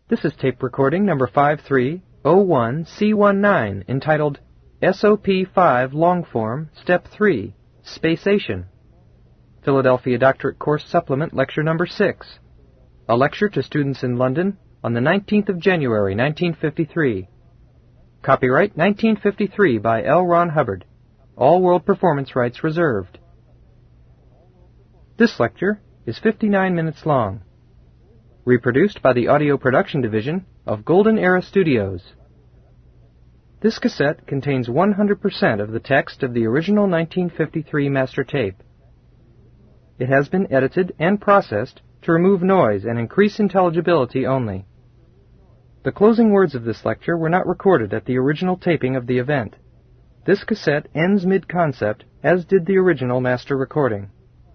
This is tape recording number 5301C19, entitled SOP5 Longform, Step 3, Spacation. Philadelphia Doctorate Course Supplement, Lecture number 6. A lecture to students in London on the 19th of January, 1953. Copyright 1953 by L. Ron Hubbard. All world performance rights reserved. This lecture is 59 minutes long. Reproduced by the Audio Production Division of Golden Era Studios. This cassette contains 100% of the text of the original 1953 master tape. It has been edited and processed to remove noise and increase intelligibility only. The closing words of this lecture were not recorded at the original taping of the event. This cassette ends mid-concept, as did the original master recording.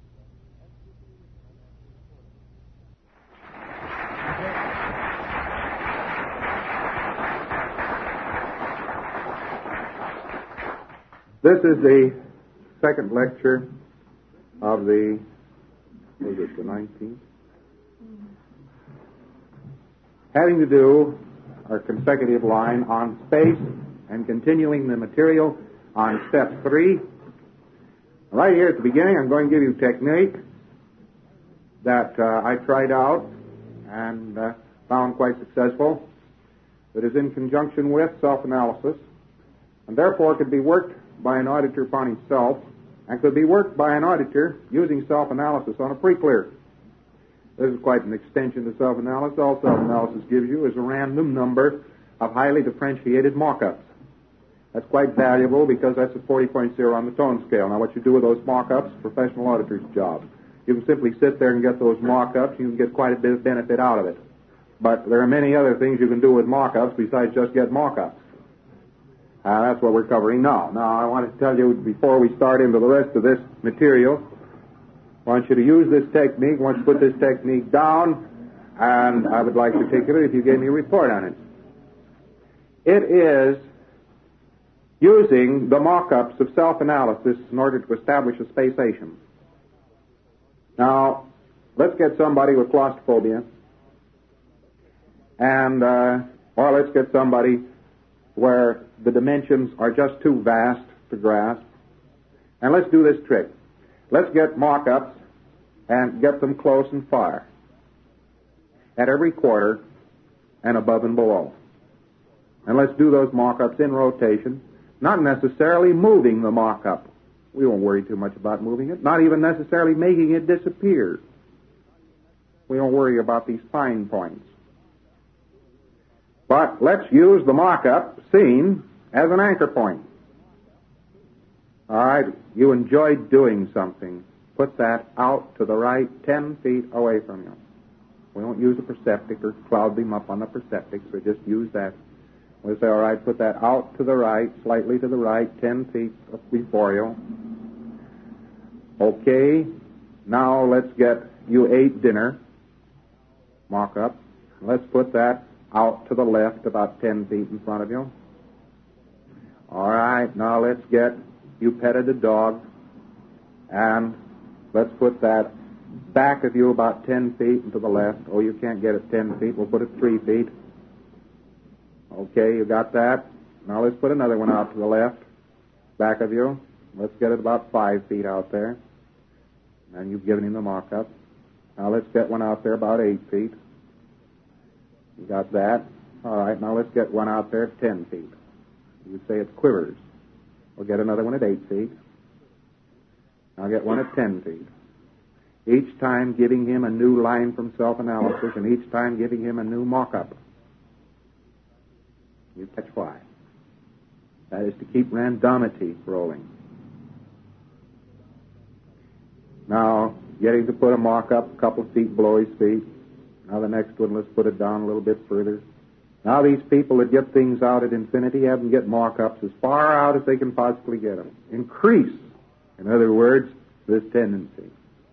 This is the second lecture of the 19th? Having to do our consecutive line on space and continuing the material on step 3. Right here at the beginning, I'm going to give you a technique that I tried out and found quite successful, that is in conjunction with self-analysis, and therefore could be worked by an auditor upon himself, and could be worked by an auditor using self-analysis on a pre-clear. This is quite an extension to self-analysis. All self-analysis gives you is a random number of highly differentiated mock-ups. That's quite valuable because that's a 40.0 on the tone scale. Now, what you do with those mock-ups is a professional auditor's job. You can simply sit there and get those mock-ups. You can get quite a bit of benefit out of it. But there are many other things you can do with mock-ups besides just get mock-ups. That's what we're covering now. Now, I want to tell you, before we start into the rest of this material, I want you to use this technique. I want you to put this technique down, and I would like particularly if you gave me a report on it. It is using the mock-ups of self-analysis in order to establish a spacation. Now, let's get somebody with claustrophobia, and or let's get somebody where the dimensions are just too vast to grasp. And let's do this trick. Let's get mock-ups and get them close and far at every quarter and above and below. And let's do those mock-ups in rotation, not necessarily moving the mock-up. We won't worry too much about moving it, not even necessarily making it disappear. We don't worry about these fine points. But let's use the mock-up seen as an anchor point. All right, you enjoyed doing something. Put that out to the right 10 feet away from you. We won't use a perceptic or cloud beam up on the perceptic, so just use that. We'll say, all right, put that out to the right, slightly to the right, 10 feet before you. Okay, now let's get you ate dinner. Mock-up. Let's put that out to the left about 10 feet in front of you. All right, now let's get you petted a dog, and let's put that back of you about 10 feet and to the left. Oh, you can't get it 10 feet. We'll put it 3 feet. Okay, you got that? Now let's put another one out to the left, back of you. Let's get it about 5 feet out there. And you've given him the mock-up. Now let's get one out there about 8 feet. You got that? All right, now let's get one out there at 10 feet. You say it quivers. We'll get another one at 8 feet. I'll get one at 10 feet. Each time giving him a new line from self-analysis, and each time giving him a new mock-up. You catch why. That is to keep randomity rolling. Now, getting to put a mock-up a couple of feet below his feet. Now the next one, let's put it down a little bit further. Now these people that get things out at infinity have them get mock-ups as far out as they can possibly get them. Increase, in other words, this tendency.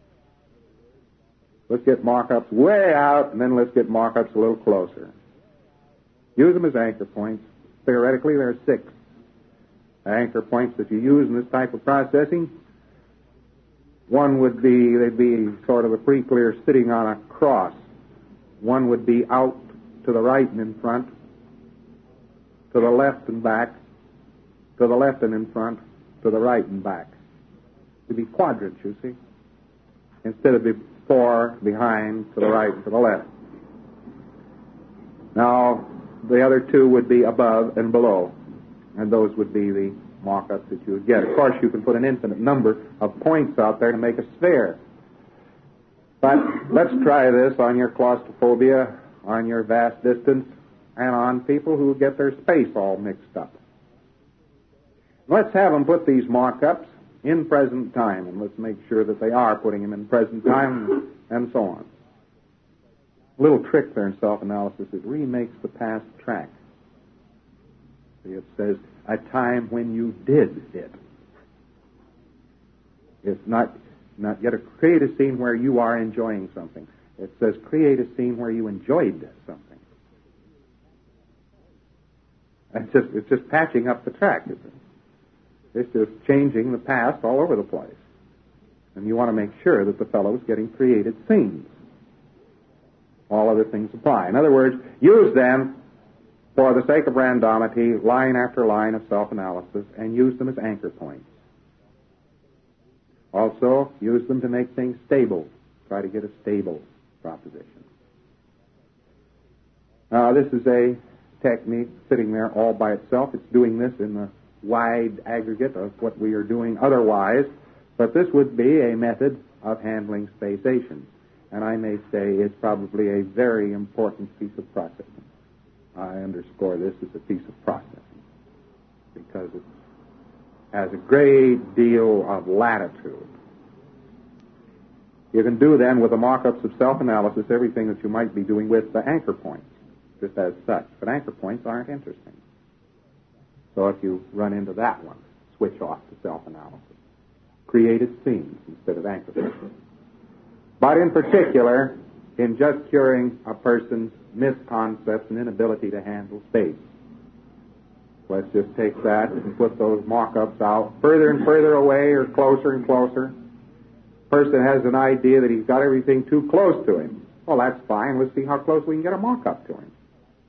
Let's get mock-ups way out, and then let's get mock-ups a little closer. Use them as anchor points. Theoretically, there are 6 anchor points that you use in this type of processing. One would be, they'd be sort of a pre-clear sitting on a cross. One would be out to the right and in front, to the left and back, to the left and in front, to the right and back. It'd be quadrants, you see, instead of before, behind, to the right and to the left. Now, the other two would be above and below, and those would be the mock-ups that you would get. Of course, you can put an infinite number of points out there to make a sphere. But let's try this on your claustrophobia, on your vast distance, and on people who get their space all mixed up. Let's have them put these mock-ups in present time, and let's make sure that they are putting them in present time, and so on. A little trick there in self-analysis, it remakes the past track. See, it says, a time when you did it. It's not yet a create a scene where you are enjoying something. It says create a scene where you enjoyed something. It's just patching up the track, isn't it? It's just changing the past all over the place. And you want to make sure that the fellow is getting created scenes. All other things apply. In other words, use them for the sake of randomity, line after line of self-analysis, and use them as anchor points. Also, use them to make things stable. Try to get a stable proposition. Now, this is a technique sitting there all by itself. It's doing this in the wide aggregate of what we are doing otherwise, but this would be a method of handling spatiation. And I may say it's probably a very important piece of processing. I underscore this as a piece of processing because it has a great deal of latitude. You can do then with the mock-ups of self-analysis everything that you might be doing with the anchor points, just as such. But anchor points aren't interesting. So if you run into that one, switch off to self-analysis. Created scenes instead of anchor points. But in particular, in just curing a person's misconcepts and inability to handle space. Let's just take that and put those mock-ups out further and further away or closer and closer. Person has an idea that he's got everything too close to him. Well, that's fine. Let's see how close we can get a mock-up to him.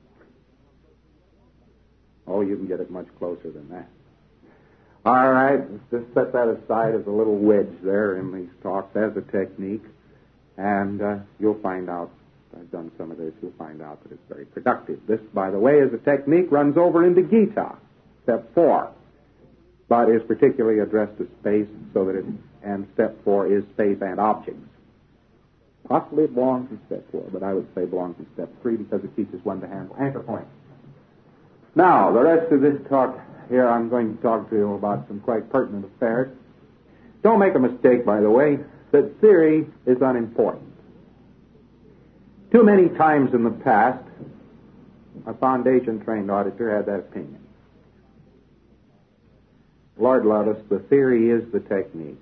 Oh, you can get it much closer than that. All right, let's just set that aside as a little wedge there in these talks as a technique. And you'll find out, I've done some of this, you'll find out that it's very productive. This, by the way, as a technique, runs over into Gita, step 4, but is particularly addressed to space, so that and step 4 is space and objects. Possibly it belongs in step 4, but I would say it belongs in step 3 because it teaches one to handle anchor points. Now, the rest of this talk here, I'm going to talk to you about some quite pertinent affairs. Don't make a mistake, by the way, that theory is unimportant. Too many times in the past, a foundation-trained auditor had that opinion. Lord love us, the theory is the technique.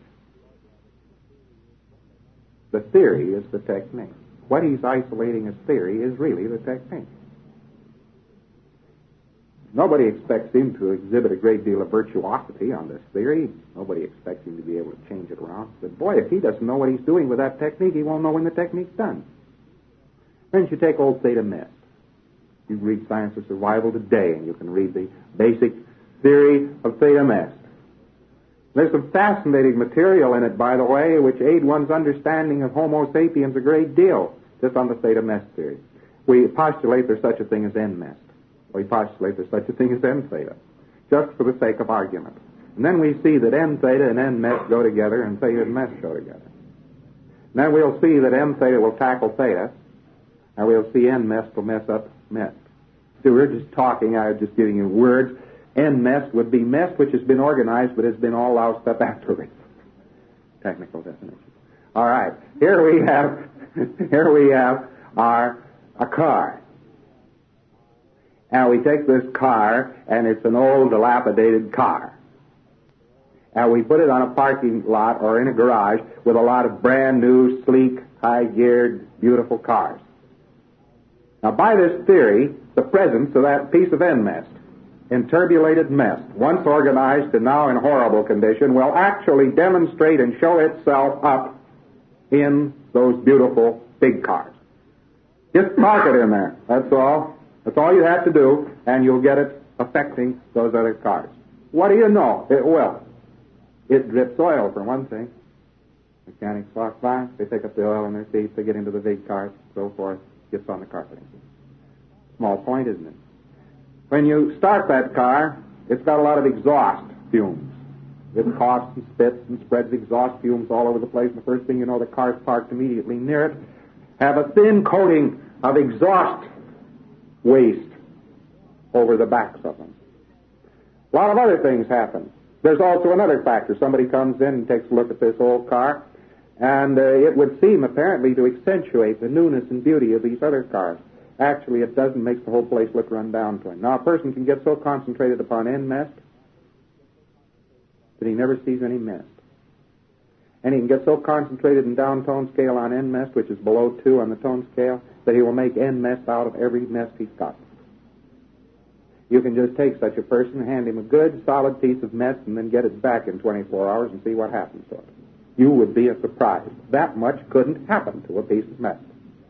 The theory is the technique. What he's isolating as theory is really the technique. Nobody expects him to exhibit a great deal of virtuosity on this theory. Nobody expects him to be able to change it around. But boy, if he doesn't know what he's doing with that technique, he won't know when the technique's done. Then you take old Theta Mist. You read Science of Survival today, and you can read the basic theory of Theta Mist. There's some fascinating material in it, by the way, which aid one's understanding of Homo sapiens a great deal, just on the Theta Mist theory. We postulate there's such a thing as N Mist. We postulate there's such a thing as N theta, just for the sake of argument. And then we see that N theta and N Mest go together, and theta and Mest go together. And then we'll see that M theta will tackle theta, and we'll see N Mest will mess up Mest. So we're just talking, I'm just giving you words. N Mest would be Mest, which has been organized, but has been all loused up afterwards. Technical definition. All right, here we have a car. And we take this car, and it's an old, dilapidated car. And we put it on a parking lot or in a garage with a lot of brand new, sleek, high-geared, beautiful cars. Now, by this theory, the presence of that piece of N-Mest, interbulated mest, once organized and now in horrible condition, will actually demonstrate and show itself up in those beautiful big cars. Just mark it in there. That's all. That's all you have to do, and you'll get it affecting those other cars. What do you know? It will. It drips oil, for one thing. Mechanics walk by, they pick up the oil in their seats, they get into the big cars, so forth, gets on the carpeting. Small point, isn't it? When you start that car, it's got a lot of exhaust fumes. It coughs and spits and spreads exhaust fumes all over the place, and the first thing you know, the cars parked immediately near it have a thin coating of exhaust waste over the backs of them. A lot of other things happen. There's also another factor. Somebody comes in and takes a look at this old car, and it would seem apparently to accentuate the newness and beauty of these other cars. Actually, it doesn't. Makes the whole place look run down to him. Now, a person can get so concentrated upon end mist that he never sees any mist. And he can get so concentrated in down tone scale on end mist, which is below 2 on the tone scale, that he will make end mist out of every mist he's got. You can just take such a person, hand him a good, solid piece of mist, and then get it back in 24 hours and see what happens to it. You would be surprised. That much couldn't happen to a piece of mist.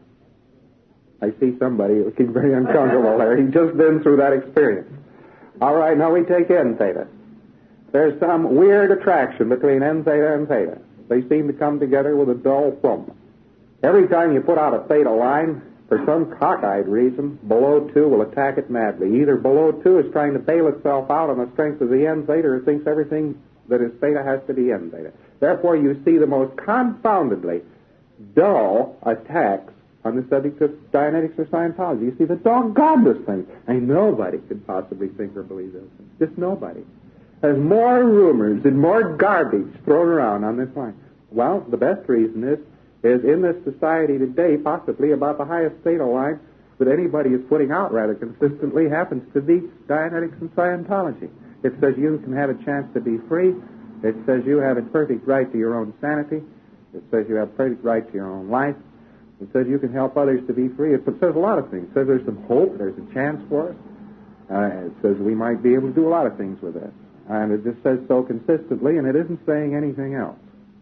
I see somebody looking very uncomfortable there. He's just been through that experience. All right, now we take N theta. There's some weird attraction between N theta and theta. They seem to come together with a dull thump. Every time you put out a theta line, for some cockeyed reason, below 2 will attack it madly. Either below 2 is trying to bail itself out on the strength of the N theta, or thinks everything that is theta has to be N theta. Therefore, you see the most confoundedly dull attacks on the subject of Dianetics or Scientology. You see the doggonedest things. And nobody could possibly think or believe those things. Just nobody. There's more rumors and more garbage thrown around on this line. Well, the best reason is in this society today, possibly about the highest theta line that anybody is putting out rather consistently happens to be Dianetics and Scientology. It says you can have a chance to be free. It says you have a perfect right to your own sanity. It says you have perfect right to your own life. It says you can help others to be free. It says a lot of things. It says there's some hope. There's a chance for us. It says we might be able to do a lot of things with this. And it just says so consistently, and it isn't saying anything else.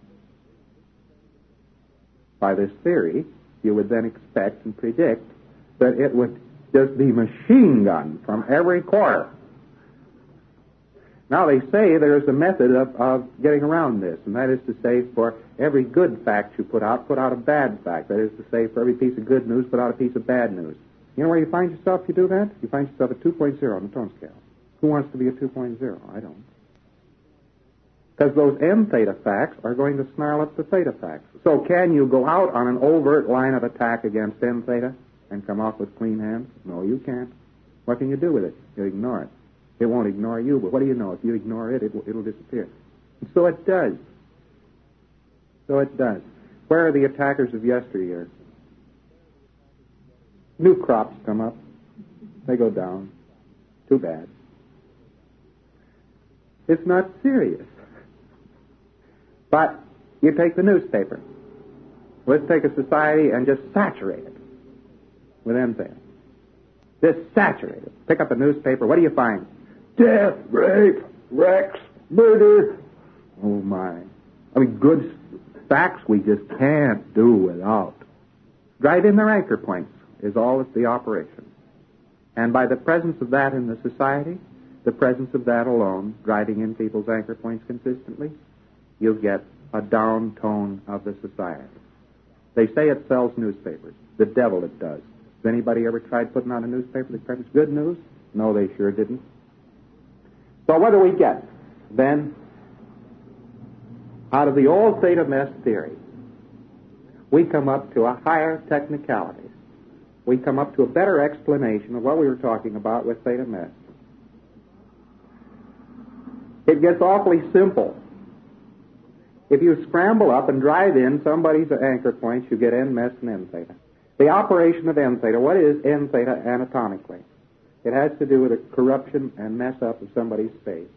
By this theory, you would then expect and predict that it would just be machine gunned from every quarter. Now, they say there's a method of getting around this, and that is to say, for every good fact you put out a bad fact. That is to say, for every piece of good news, put out a piece of bad news. You know where you find yourself if you do that? You find yourself at 2.0 on the tone scale. Who wants to be a 2.0? I don't. Because those N theta facts are going to snarl up the theta facts. So can you go out on an overt line of attack against N theta and come off with clean hands? No, you can't. What can you do with it? You ignore it. It won't ignore you, but what do you know? If you ignore it, it'll disappear. And so it does. So it does. Where are the attackers of yesteryear? New crops come up. They go down. Too bad. It's not serious. But you take the newspaper. Let's take a society and just saturate it with N theta. Just saturate it. Pick up a newspaper. What do you find? Death, rape, wrecks, murder. Oh, my. I mean, good facts we just can't do without. Drive in their anchor points is all of the operation. And by the presence of that in the society, the presence of that alone, driving in people's anchor points consistently, you'll get a down tone of the society. They say it sells newspapers. The devil it does. Has anybody ever tried putting out a newspaper that covers good news? No, they sure didn't. So what do we get? Then, out of the old theta mess theory, we come up to a higher technicality. We come up to a better explanation of what we were talking about with theta mess. It gets awfully simple. If you scramble up and drive in somebody's anchor points, you get N mess and N theta. The operation of N theta, what is N theta anatomically? It has to do with a corruption and mess up of somebody's space.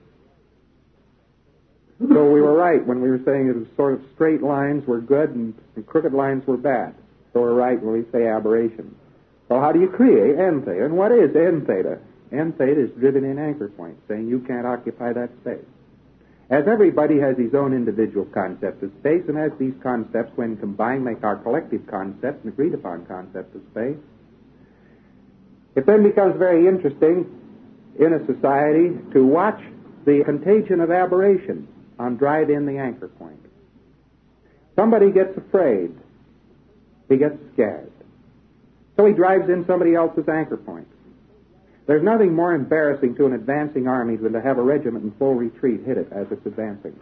So we were right when we were saying it was sort of straight lines were good and crooked lines were bad. So we're right when we say aberration. So how do you create N theta? And what is N theta? N theta is driven in anchor points, saying you can't occupy that space. As everybody has his own individual concept of space, and as these concepts, when combined, make our collective concept, an agreed-upon concept of space, it then becomes very interesting in a society to watch the contagion of aberration on drive-in the anchor point. Somebody gets afraid. He gets scared. So he drives in somebody else's anchor point. There's nothing more embarrassing to an advancing army than to have a regiment in full retreat hit it as it's advancing.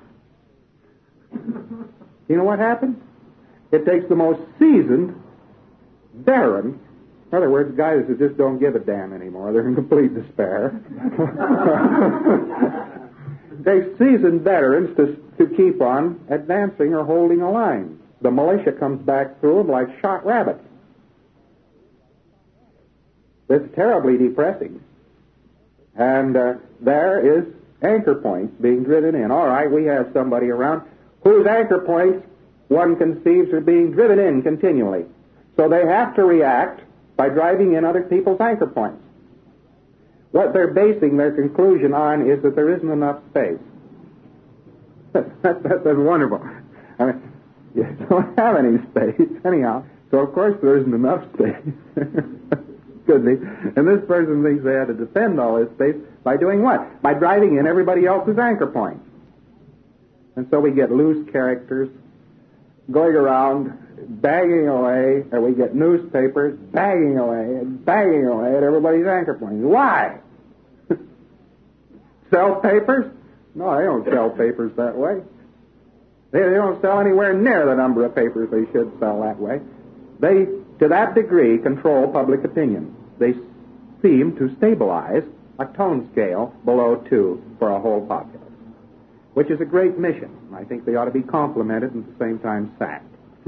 You know what happens? It takes the most seasoned veteran, in other words, guys who just don't give a damn anymore, they're in complete despair. It takes seasoned veterans to keep on advancing or holding a line. The militia comes back through them like shot rabbits. It's terribly depressing. And there is anchor points being driven in. All right, we have somebody around whose anchor points one conceives are being driven in continually. So they have to react by driving in other people's anchor points. What they're basing their conclusion on is that there isn't enough space. That's wonderful. I mean, you don't have any space anyhow, so of course there isn't enough space. Could be. And this person thinks they had to defend all this space by doing what? By driving in everybody else's anchor points. And so we get loose characters going around bagging away, or we get newspapers bagging away at everybody's anchor points. Why? Sell papers? No, they don't sell papers that way. They don't sell anywhere near the number of papers they should sell that way. They, to that degree, control public opinion. They seem to stabilize a tone scale below 2 for a whole populace, which is a great mission. I think they ought to be complimented and at the same time sacked.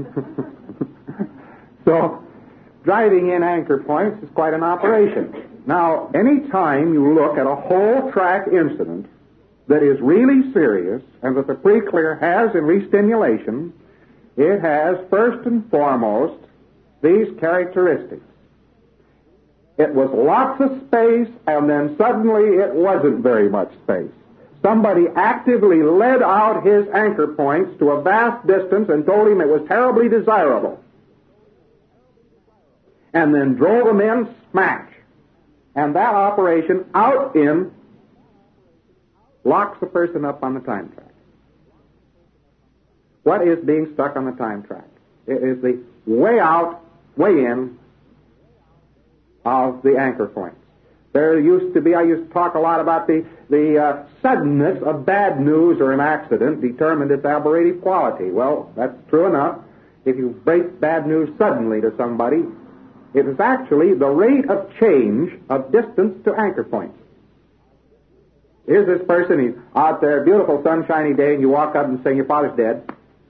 So, driving in anchor points is quite an operation. Now, any time you look at a whole track incident that is really serious and that the pre-clear has in restimulation, it has first and foremost these characteristics. It was lots of space, and then suddenly it wasn't very much space. Somebody actively led out his anchor points to a vast distance and told him it was terribly desirable. And then drove them in smash. And that operation out in locks the person up on the time track. What is being stuck on the time track? It is the way out, way in of the anchor points. I used to talk a lot about the suddenness of bad news or an accident determined its aberrative quality. Well, that's true enough. If you break bad news suddenly to somebody, it is actually the rate of change of distance to anchor points. Here's this person, he's out there, beautiful sunshiny day, and you walk up and say, your father's dead.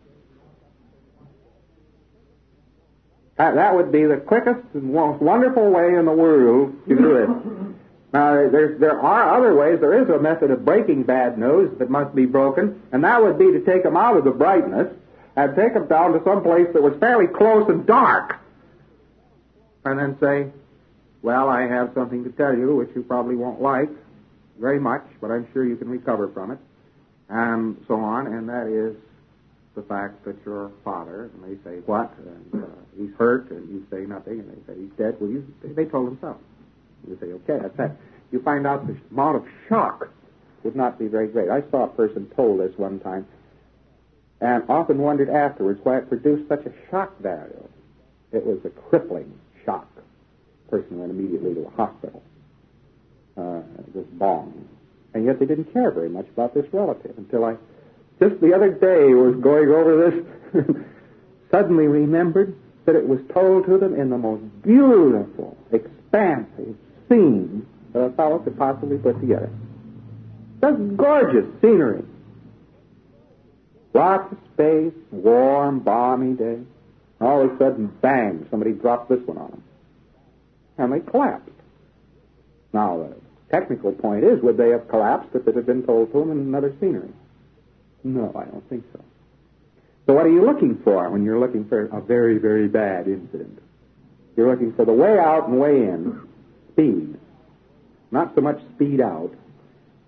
That would be the quickest and most wonderful way in the world to do it. Now, there are other ways. There is a method of breaking bad news that must be broken, and that would be to take them out of the brightness and take them down to some place that was fairly close and dark, and then say, well, I have something to tell you which you probably won't like very much, but I'm sure you can recover from it, and so on, and that is the fact that your father, and they say, what? And he's hurt, and you say nothing, and they say, he's dead. Well, they told him so. You say, okay, that's that. You find out the amount of shock would not be very great. I saw a person told this one time, and often wondered afterwards why it produced such a shock value. It was a crippling shock. The person went immediately to a hospital. It was bombed. And yet they didn't care very much about this relative until I, just the other day, was going over this, suddenly remembered that it was told to them in the most beautiful, expansive scene that a fellow could possibly put together. Just gorgeous scenery. Lots of space, warm, balmy day. All of a sudden, bang, somebody dropped this one on them. And they collapsed. Now, the technical point is, would they have collapsed if it had been told to them in another scenery? No, I don't think so. So what are you looking for when you're looking for a very, very bad incident? You're looking for the way out and way in, speed. Not so much speed out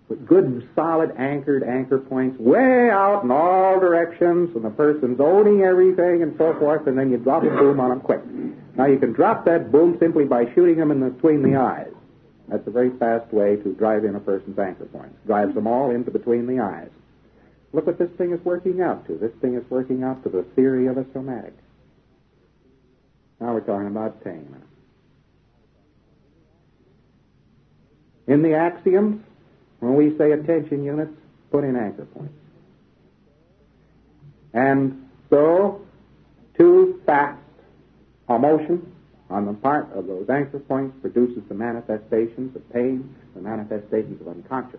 with good and solid anchored anchor points way out in all directions, and the person's owning everything and so forth, and then you drop a boom on them quick. Now, you can drop that boom simply by shooting them in between the eyes. That's a very fast way to drive in a person's anchor points. Drives them all into between the eyes. Look what this thing is working out to. This thing is working out to the theory of a somatic. Now we're talking about pain. In the axioms, when we say attention units, put in anchor points. And so, too fast a motion on the part of those anchor points produces the manifestations of pain, the manifestations of unconsciousness.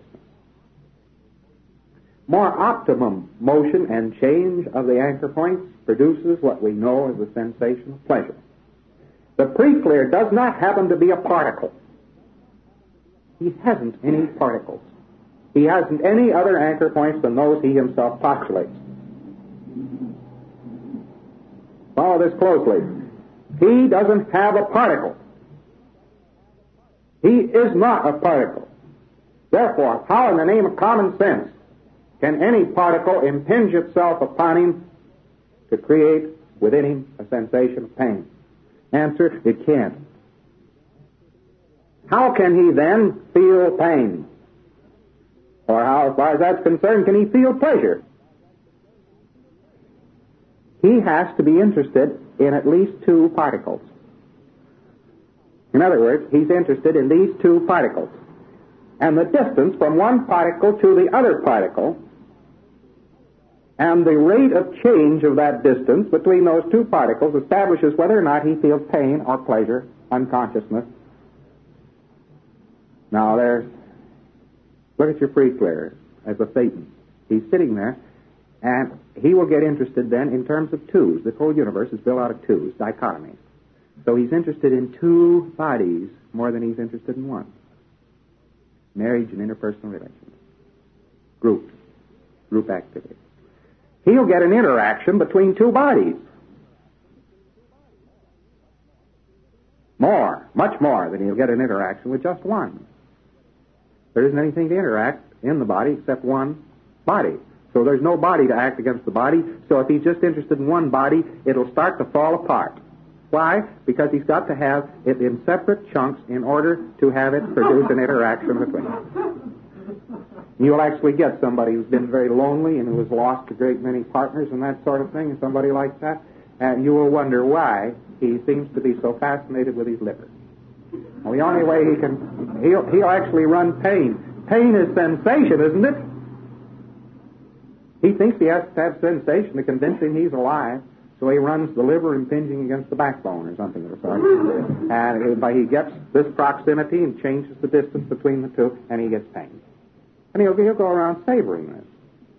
More optimum motion and change of the anchor points produces what we know as the sensation of pleasure. The preclear does not happen to be a particle. He hasn't any particles. He hasn't any other anchor points than those he himself postulates. Follow this closely. He doesn't have a particle. He is not a particle. Therefore, how in the name of common sense can any particle impinge itself upon him to create within him a sensation of pain? Answer, it can't. How can he then feel pain? Or how, as far as that's concerned, can he feel pleasure? He has to be interested in at least two particles. In other words, he's interested in these two particles. And the distance from one particle to the other particle and the rate of change of that distance between those two particles establishes whether or not he feels pain or pleasure, unconsciousness. Now look at your preclear as a thetan. He's sitting there, and he will get interested then in terms of twos. The whole universe is built out of twos, dichotomies. So he's interested in two bodies more than he's interested in one. Marriage and interpersonal relations. Group activity. He'll get an interaction between two bodies. Much more than he'll get an interaction with just one. There isn't anything to interact in the body except one body. So there's no body to act against the body. So if he's just interested in one body, it'll start to fall apart. Why? Because he's got to have it in separate chunks in order to have it produce an interaction between them. You'll actually get somebody who's been very lonely and who has lost a great many partners and that sort of thing, and somebody like that, and you will wonder why he seems to be so fascinated with his liver. Well, the only way he'll actually run pain. Pain is sensation, isn't it? He thinks he has to have sensation to convince him he's alive, so he runs the liver impinging against the backbone or something of the sort. And he gets this proximity and changes the distance between the two, and he gets pain. And he'll go around savoring this.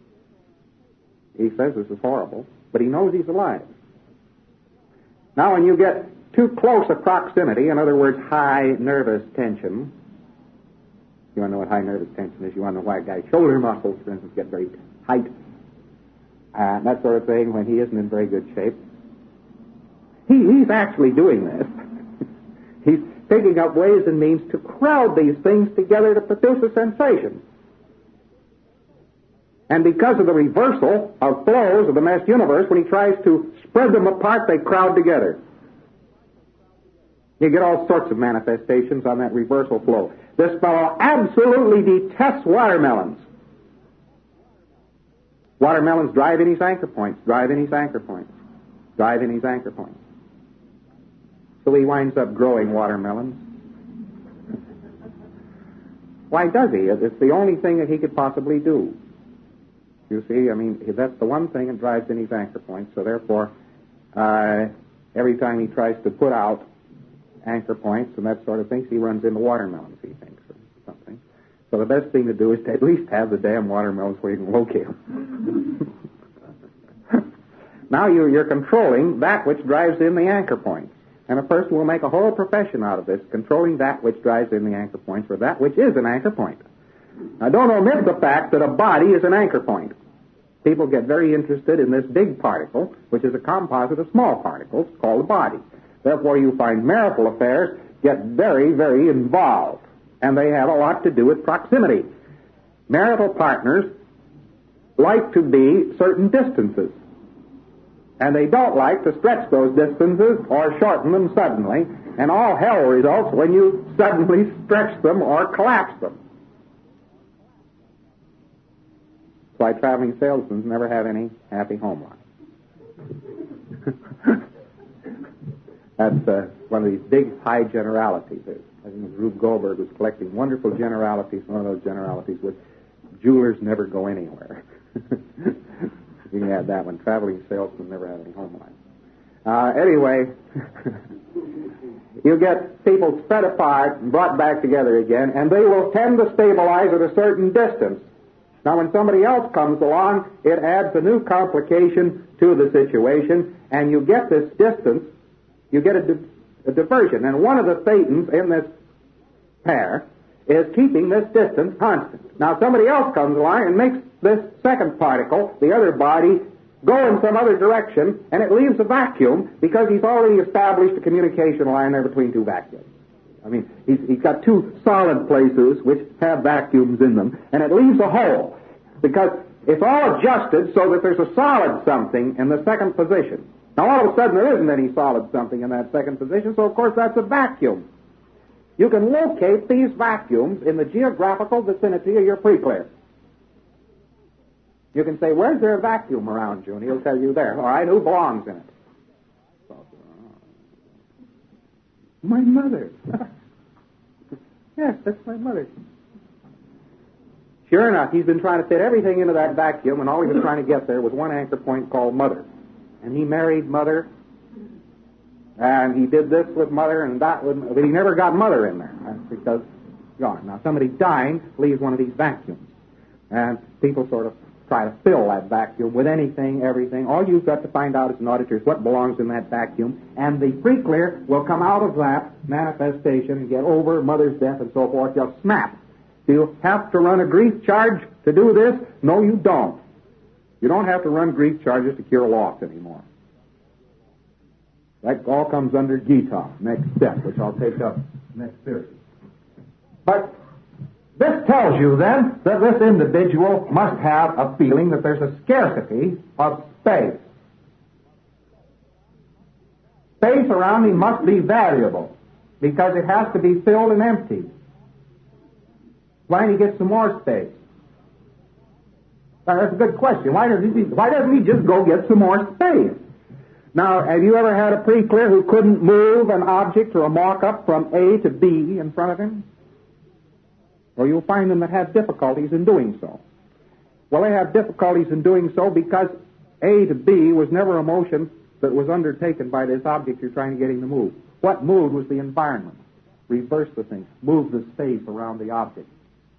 He says this is horrible, but he knows he's alive. Now, when you get too close a proximity, in other words, high nervous tension, you want to know what high nervous tension is, you want to know why a guy's shoulder muscles, for instance, get very tight, that sort of thing, when he isn't in very good shape. He's actually doing this. He's picking up ways and means to crowd these things together to produce a sensation. And because of the reversal of flows of the mesh universe, when he tries to spread them apart, they crowd together. You get all sorts of manifestations on that reversal flow. This fellow absolutely detests watermelons. Watermelons drive in his anchor points, drive in his anchor points, drive in his anchor points. So he winds up growing watermelons. Why does he? It's the only thing that he could possibly do. You see, I mean, that's the one thing that drives in his anchor points. So therefore, every time he tries to put out anchor points and that sort of thing, he runs into watermelons, he thinks, or something. So the best thing to do is to at least have the damn watermelons where you can locate them. Now you're controlling that which drives in the anchor points. And a person will make a whole profession out of this, controlling that which drives in the anchor points, or that which is an anchor point. Now, don't omit the fact that a body is an anchor point. People get very interested in this big particle, which is a composite of small particles, called a body. Therefore, you find marital affairs get very, very involved, and they have a lot to do with proximity. marital partners like to be certain distances. And they don't like to stretch those distances or shorten them suddenly. And all hell results when you suddenly stretch them or collapse them. That's why traveling salesmen never have any happy home life. That's one of these big high generalities. I think Rube Goldberg was collecting wonderful generalities. One of those generalities was jewelers never go anywhere. You can add that one. Traveling salesmen never have any home life. Anyway, you get people spread apart and brought back together again, and they will tend to stabilize at a certain distance. Now, when somebody else comes along, it adds a new complication to the situation, and you get this distance, you get a diversion. And one of the thetans in this pair is keeping this distance constant. Now, somebody else comes along and makes this second particle, the other body, go in some other direction, and it leaves a vacuum because he's already established a communication line there between two vacuums. I mean, he's got two solid places which have vacuums in them, and it leaves a hole because it's all adjusted so that there's a solid something in the second position. Now, all of a sudden, there isn't any solid something in that second position, so, of course, that's a vacuum. You can locate these vacuums in the geographical vicinity of your preclear. You can say, where's there a vacuum around you? And he'll tell you there. All right, who belongs in it? My mother. Yes, that's my mother. Sure enough, he's been trying to fit everything into that vacuum, and all he was trying to get there was one anchor point called Mother. And he married Mother, and he did this with Mother, and that with, but he never got Mother in there. That's because gone. Now, somebody dying leaves one of these vacuums, and people sort of try to fill that vacuum with anything, everything. All you've got to find out as an auditor is what belongs in that vacuum, and the preclear will come out of that manifestation and get over Mother's death and so forth. You'll snap. Do you have to run a grief charge to do this? No, you don't. You don't have to run grief charges to cure loss anymore. That all comes under Gita, next step, which I'll take up next series. But this tells you, then, that this individual must have a feeling that there's a scarcity of space. Space around him must be valuable because it has to be filled and emptied. Why don't he get some more space? Now, that's a good question. Why doesn't he just go get some more space? Now, have you ever had a preclear who couldn't move an object or a mock-up from A to B in front of him? Or you'll find them that have difficulties in doing so. Well, they have difficulties in doing so because A to B was never a motion that was undertaken by this object you're trying to get him to move. What moved was the environment. Reverse the thing. Move the space around the object.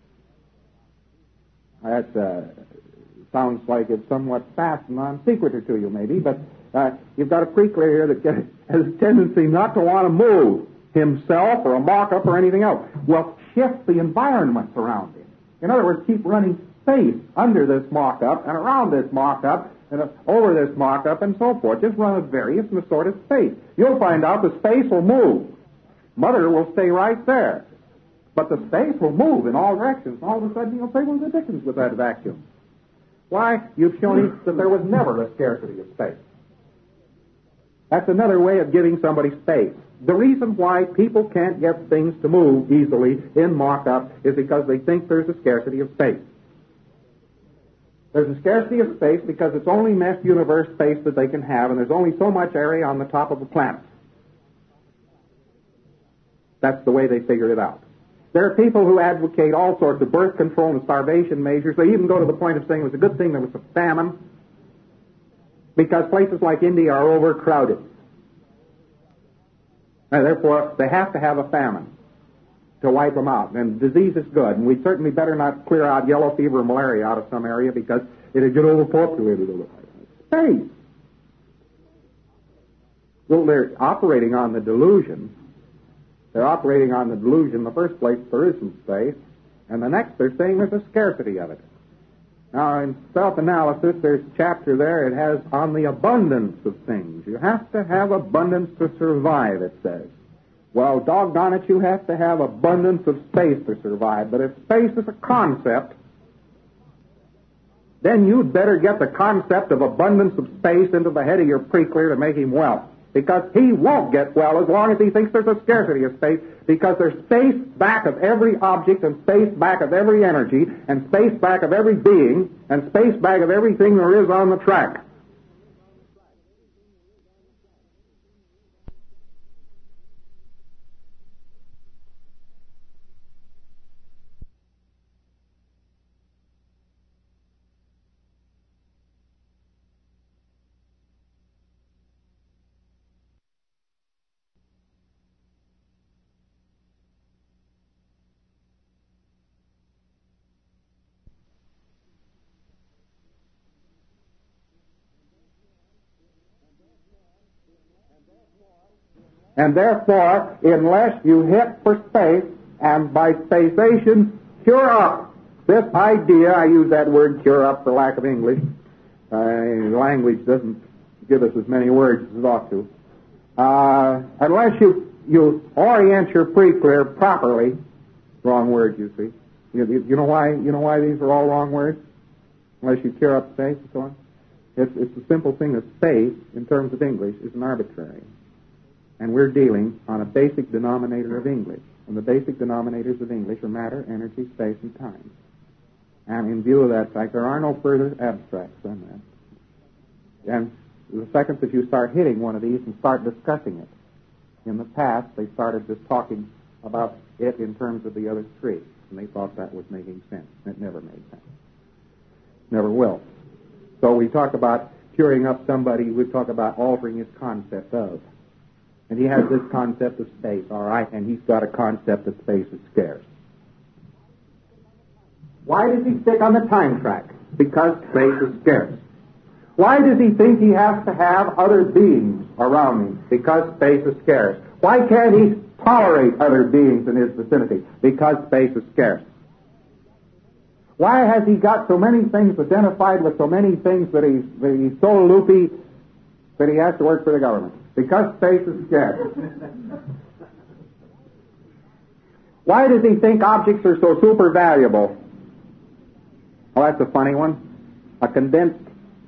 That sounds like it's somewhat fast and non-sequitur to you, maybe, but you've got a preclear here that has a tendency not to want to move himself or a mock-up or anything else. Well, shift the environments around him. In other words, keep running space under this mock-up and around this mock-up and over this mock-up and so forth. Just run a various and assorted space. You'll find out the space will move. Mother will stay right there. But the space will move in all directions. All of a sudden, you'll say, well, the dickens with that vacuum. Why? You've shown him that there was never a scarcity of space. That's another way of giving somebody space. The reason why people can't get things to move easily in mock-up is because they think there's a scarcity of space. There's a scarcity of space because it's only mesh universe space that they can have, and there's only so much area on the top of a planet. That's the way they figured it out. There are people who advocate all sorts of birth control and starvation measures. They even go to the point of saying it was a good thing there was a famine because places like India are overcrowded. And therefore, they have to have a famine to wipe them out. And disease is good. And we'd certainly better not clear out yellow fever or malaria out of some area because it'd get overpopulated. Space. Well, they're operating on the delusion. They're operating on the delusion. In the first place, there is some space. And the next, they're saying there's a scarcity of it. Now, in self-analysis, there's a chapter there. It has on the abundance of things. You have to have abundance to survive, it says. Well, doggone it, you have to have abundance of space to survive. But if space is a concept, then you'd better get the concept of abundance of space into the head of your pre-clear to make him well. Because he won't get well as long as he thinks there's a scarcity of space, because there's space back of every object, and space back of every energy, and space back of every being, and space back of everything there is on the track. And therefore, unless you hit for space, and by spacation, cure up this idea, I use that word cure up for lack of English. Language doesn't give us as many words as it ought to. Unless you orient your pre-clear properly, wrong word, you see. You know why these are all wrong words? Unless you cure up space and so on. It's the simple thing that space, in terms of English, is an arbitrary. And we're dealing on a basic denominator of English. And the basic denominators of English are matter, energy, space, and time. And in view of that fact, there are no further abstracts than that. And the second that you start hitting one of these and start discussing it, in the past they started just talking about it in terms of the other three. And they thought that was making sense. It never made sense. Never will. So we talk about curing up somebody, we talk about altering his concept of. And he has this concept of space, all right, and he's got a concept that space is scarce. Why does he stick on the time track? Because space is scarce. Why does he think he has to have other beings around him? Because space is scarce. Why can't he tolerate other beings in his vicinity? Because space is scarce. Why has he got so many things identified with so many things that he's so loopy that he has to work for the government? Because space is scarce. Why does he think objects are so super valuable? Well, that's a funny one. A condensed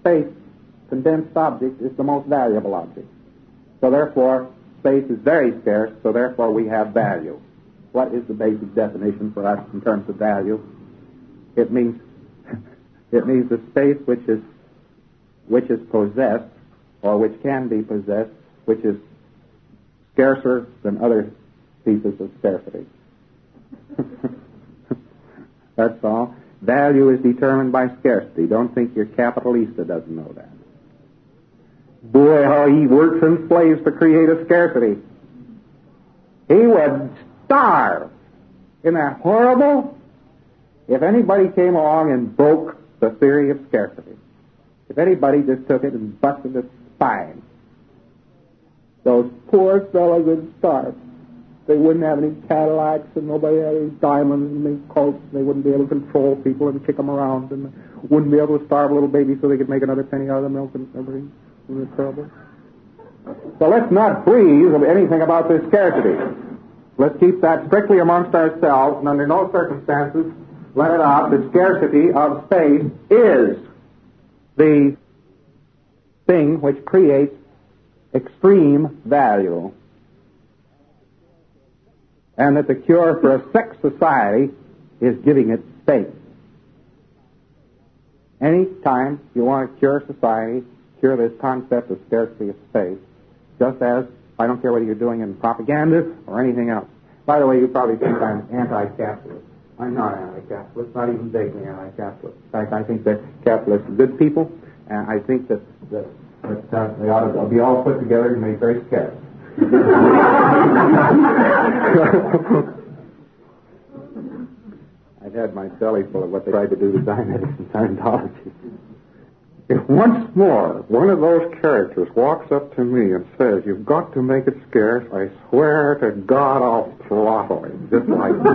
object is the most valuable object. So therefore, space is very scarce, so therefore we have value. What is the basic definition for us in terms of value? It means the space which is possessed, or which can be possessed, which is scarcer than other pieces of scarcity. That's all. Value is determined by scarcity. Don't think your capitalista doesn't know that. Boy, how he works and slaves to create a scarcity. He would starve. Isn't that horrible? If anybody came along and broke the theory of scarcity, if anybody just took it and busted its spine, those poor fellows would starve. They wouldn't have any Cadillacs, and nobody had any diamonds and any coats. They wouldn't be able to control people and kick them around, and wouldn't be able to starve a little baby so they could make another penny out of the milk and everything. Isn't it terrible? So let's not breathe of anything about this scarcity. Let's keep that strictly amongst ourselves, and under no circumstances let it out. The scarcity of space is the thing which creates extreme value. And that the cure for a sex society is giving it space. Any time you want to cure society, cure this concept of scarcity of space, just as, I don't care whether you're doing it in propaganda or anything else. By the way, you probably think I'm anti-capitalist. I'm not anti-capitalist, not even vaguely anti-capitalist. In fact, I think that capitalists are good people, and I think that they ought to be all put together and made very scarce. I've had my belly full of what they tried to do to Dianetics and Scientology. If once more one of those characters walks up to me and says, "You've got to make it scarce," I swear to God I'll throttle him, just like that.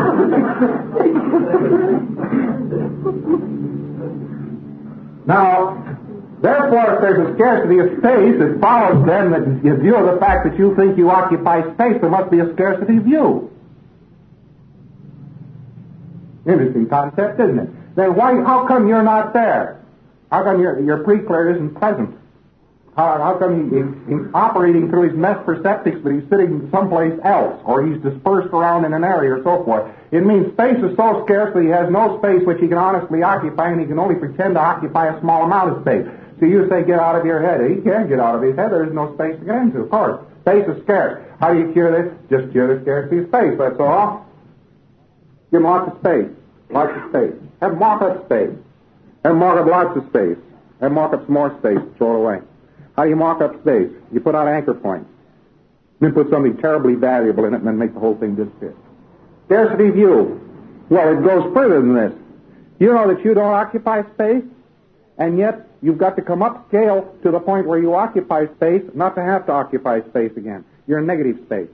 Now, therefore, if there's a scarcity of space, it follows then that in view of the fact that you think you occupy space, there must be a scarcity of you. Interesting concept, isn't it? then how come you're not there? How come your pre-clear isn't present? How come he's operating through his mesh perceptics, but he's sitting someplace else, or he's dispersed around in an area, or so forth? It means space is so scarce that he has no space which he can honestly occupy, and he can only pretend to occupy a small amount of space. So you say, get out of your head. He can't get out of his head. There is no space to get into, of course. Space is scarce. How do you cure this? Just cure the scarcity of space, that's all. Give him lots of space. Lots of space. Have him mark up space. Have him mark up lots of space. Have him mark up some more space. Throw it away. How do you mark up space? You put out anchor points. Then put something terribly valuable in it and then make the whole thing disappear. Scarcity view. Well, it goes further than this. You know that you don't occupy space, and yet you've got to come up scale to the point where you occupy space, not to have to occupy space again. You're in negative space.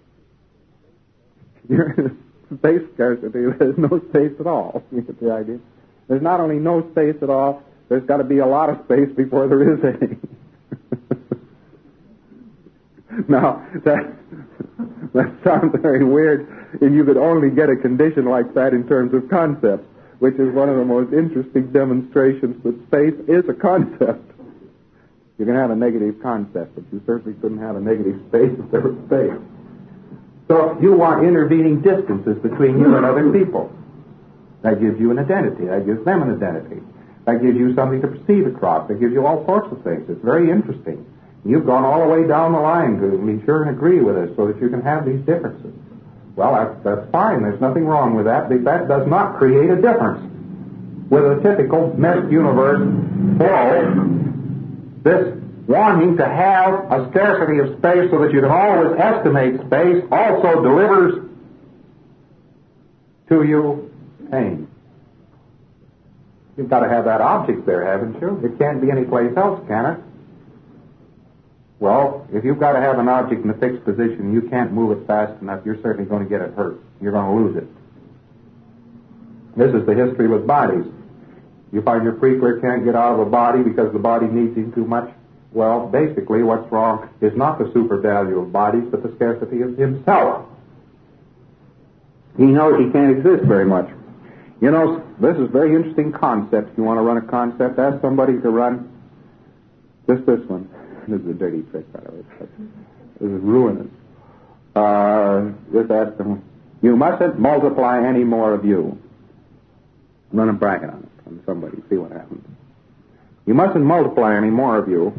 You're in space scarcity. There's no space at all. You get the idea? There's not only no space at all, there's got to be a lot of space before there is any. Now, that sounds very weird, and you could only get a condition like that in terms of concepts, which is one of the most interesting demonstrations that space is a concept. You can have a negative concept, but you certainly couldn't have a negative space if there was space. So you want intervening distances between you and other people. That gives you an identity. That gives them an identity. That gives you something to proceed across. That gives you all sorts of things. It's very interesting. You've gone all the way down the line to be sure and agree with us so that you can have these differences. Well, that's fine. There's nothing wrong with that. But that does not create a difference. With a typical meshed universe flow, this wanting to have a scarcity of space so that you can always estimate space also delivers to you pain. You've got to have that object there, haven't you? It can't be any place else, can it? Well, if you've got to have an object in a fixed position, you can't move it fast enough, you're certainly going to get it hurt. You're going to lose it. This is the history with bodies. You find your pre-clear can't get out of a body because the body needs him too much. Well, basically what's wrong is not the super value of bodies, but the scarcity of himself. He knows he can't exist very much. You know, this is a very interesting concept. If you want to run a concept, ask somebody to run just this one. This is a dirty trick, by the way. This is ruinous. Just ask them, you mustn't multiply any more of you. Run a bracket on it from somebody, see what happens. You mustn't multiply any more of you.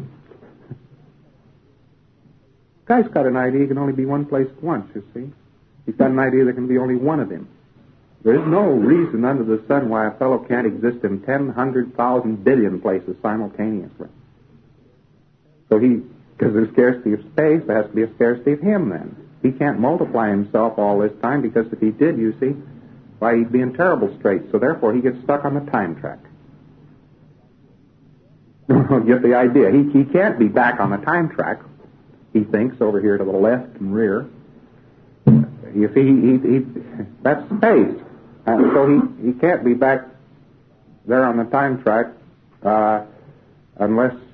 Guy's got an idea he can only be one place at once, you see. He's got an idea there can be only one of him. There is no reason under the sun why a fellow can't exist in 10, 100,000 billion places simultaneously. So because there's scarcity of space, there has to be a scarcity of him then. He can't multiply himself all this time because if he did, you see, why, he'd be in terrible straits. So therefore, he gets stuck on the time track. Get the idea. He can't be back on the time track, he thinks, over here to the left and rear. You see, that's space. So he can't be back there on the time track unless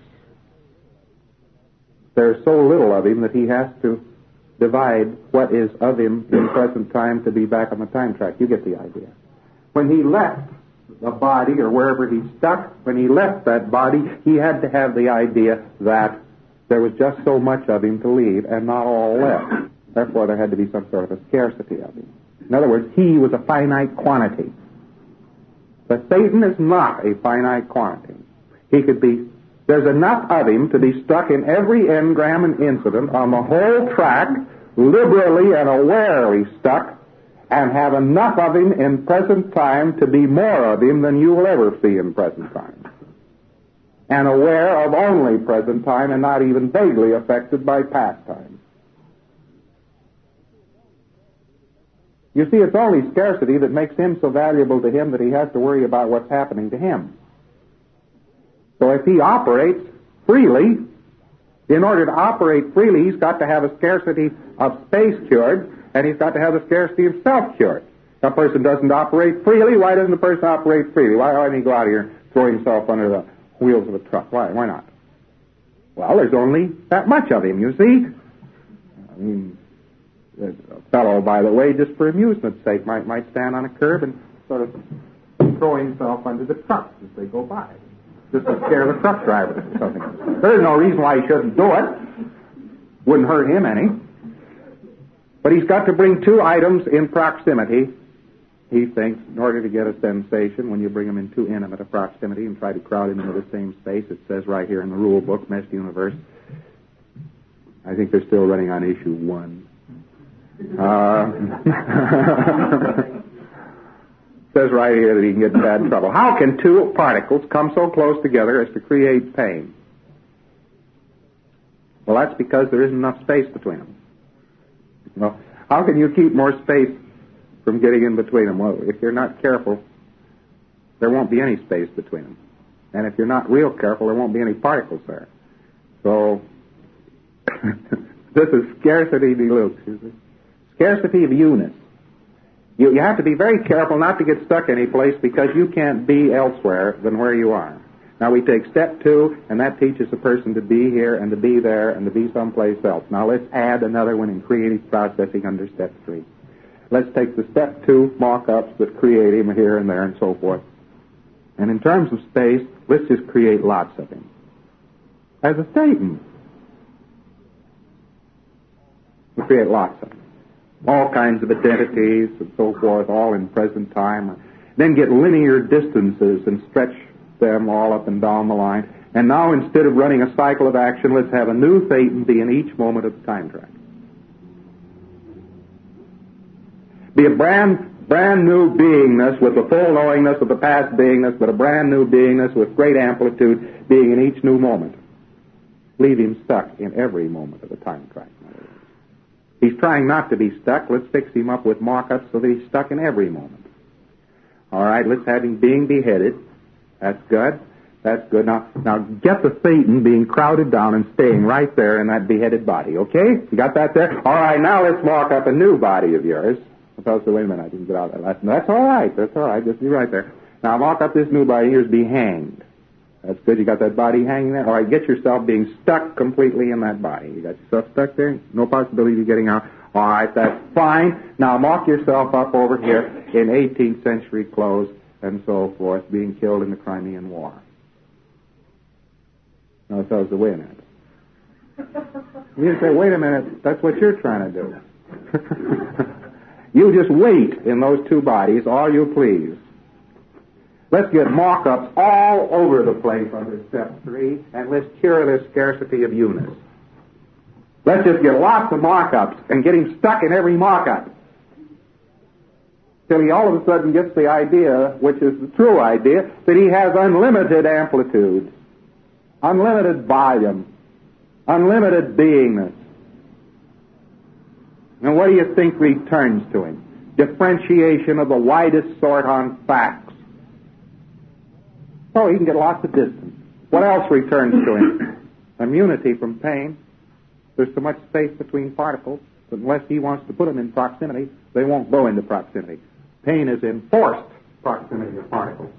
there's so little of him that he has to divide what is of him in present time to be back on the time track. You get the idea. When he left the body, or wherever he's stuck, when he left that body, he had to have the idea that there was just so much of him to leave and not all left. Therefore, there had to be some sort of a scarcity of him. In other words, he was a finite quantity. But Satan is not a finite quantity. He could be, there's enough of him to be stuck in every engram and incident on the whole track, liberally and awarely stuck, and have enough of him in present time to be more of him than you will ever see in present time. And aware of only present time and not even vaguely affected by past time. You see, it's only scarcity that makes him so valuable to him that he has to worry about what's happening to him. So if he operates freely, in order to operate freely, he's got to have a scarcity of space cured, and he's got to have a scarcity of self cured. If a person doesn't operate freely, why doesn't the person operate freely? Why doesn't he go out here and throw himself under the wheels of a truck? Why not? Well, there's only that much of him, you see. I mean, a fellow, by the way, just for amusement's sake, might stand on a curb and sort of throw himself under the trucks as they go by, just to scare the truck drivers or something. There's no reason why he shouldn't do it. Wouldn't hurt him any. But he's got to bring two items in proximity, he thinks, in order to get a sensation. When you bring them in too intimate a proximity and try to crowd them into the same space, it says right here in the rule book, Meshed Universe. I think they're still running on issue 1. Says right here that he can get in bad trouble. How can two particles come so close together as to create pain? Well, that's because there isn't enough space between them. Well, how can you keep more space from getting in between them? Well, if you're not careful, there won't be any space between them. And if you're not real careful, there won't be any particles there. So, this is scarcity deluxe. Scarcity of units. You have to be very careful not to get stuck any place because you can't be elsewhere than where you are. Now we take step 2, and that teaches a person to be here and to be there and to be someplace else. Now let's add another one in creative processing under step 3. Let's take the step 2 mock-ups that create him here and there and so forth. And in terms of space, let's just create lots of him. As a Satan. We create lots of them. All kinds of identities and so forth, all in present time. Then get linear distances and stretch them all up and down the line. And now instead of running a cycle of action, let's have a new Satan be in each moment of the time track. Be a brand new beingness with the full knowingness of the past beingness, but a brand new beingness with great amplitude being in each new moment. Leave him stuck in every moment of the time track. He's trying not to be stuck. Let's fix him up with mock-ups so that he's stuck in every moment. All right, let's have him being beheaded. That's good. That's good. Now get the Satan being crowded down and staying right there in that beheaded body, okay? You got that there? All right, now let's mock up a new body of yours. Suppose, wait a minute, I didn't get out of that. That's all right. That's all right. Just be right there. Now mock up this new body. Here's be hanged. That's good. You got that body hanging there? All right, get yourself being stuck completely in that body. You got yourself stuck there? No possibility of getting out. All right, that's fine. Now mock yourself up over here in 18th century clothes and so forth, being killed in the Crimean War. Now, so wait a minute. You say, wait a minute, that's what you're trying to do. You just wait in those two bodies, all you please. Let's get mock-ups all over the place under step 3, and let's cure this scarcity of units. Let's just get lots of mock-ups and get him stuck in every mock-up. Till he all of a sudden gets the idea, which is the true idea, that he has unlimited amplitude, unlimited volume, unlimited beingness. And what do you think returns to him? Differentiation of the widest sort on facts. So he can get lots of distance. What else returns to him? Immunity from pain. There's so much space between particles that unless he wants to put them in proximity, they won't go into proximity. Pain is enforced proximity of particles.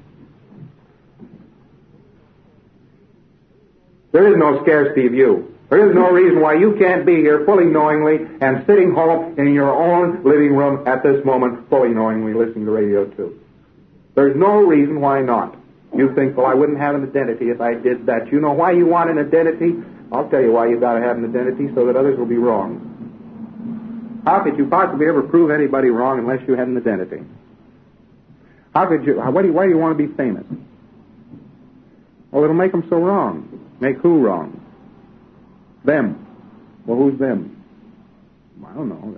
There is no scarcity of you. There is no reason why you can't be here fully knowingly and sitting home in your own living room at this moment fully knowingly listening to Radio 2. There's no reason why not. You think, well, I wouldn't have an identity if I did that. You know why you want an identity? I'll tell you why you've got to have an identity, so that others will be wrong. How could you possibly ever prove anybody wrong unless you had an identity? How could you? Why do you want to be famous? Well, it'll make them so wrong. Make who wrong? Them. Well, who's them? I don't know.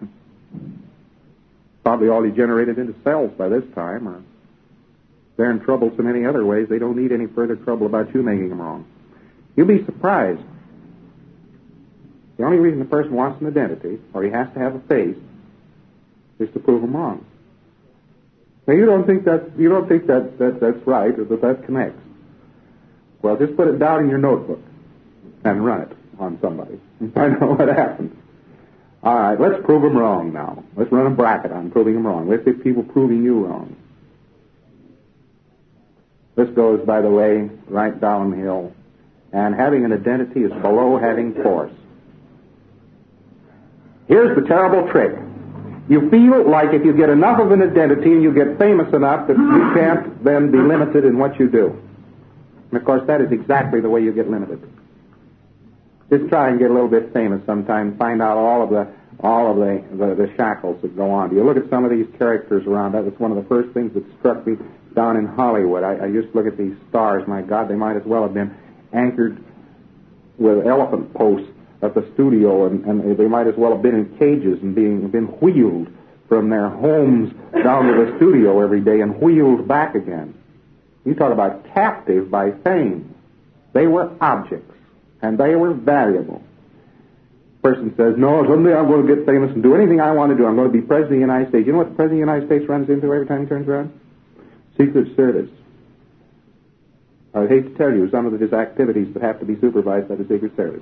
Probably all degenerated into cells by this time, or they're in trouble so many other ways, they don't need any further trouble about you making them wrong. You'll be surprised. The only reason a person wants an identity, or he has to have a face, is to prove them wrong. Now, you don't think that's right, or that connects. Well, just put it down in your notebook and run it on somebody and find out what happens. All right, let's prove them wrong now. Let's run a bracket on proving them wrong. Let's get people proving you wrong. This goes, by the way, right downhill. And having an identity is below having force. Here's the terrible trick. You feel like if you get enough of an identity and you get famous enough that you can't then be limited in what you do. And of course, that is exactly the way you get limited. Just try and get a little bit famous sometime. Find out all of the shackles that go on. You look at some of these characters around. That was one of the first things that struck me down in Hollywood. I used to look at these stars. My God, they might as well have been anchored with elephant posts at the studio, and they might as well have been in cages and been wheeled from their homes down to the studio every day and wheeled back again. You talk about captive by fame. They were objects, and they were valuable. Person says, no, someday I'm going to get famous and do anything I want to do. I'm going to be President of the United States. You know what the President of the United States runs into every time he turns around? Secret Service. I would hate to tell you some of his activities that have to be supervised by the Secret Service.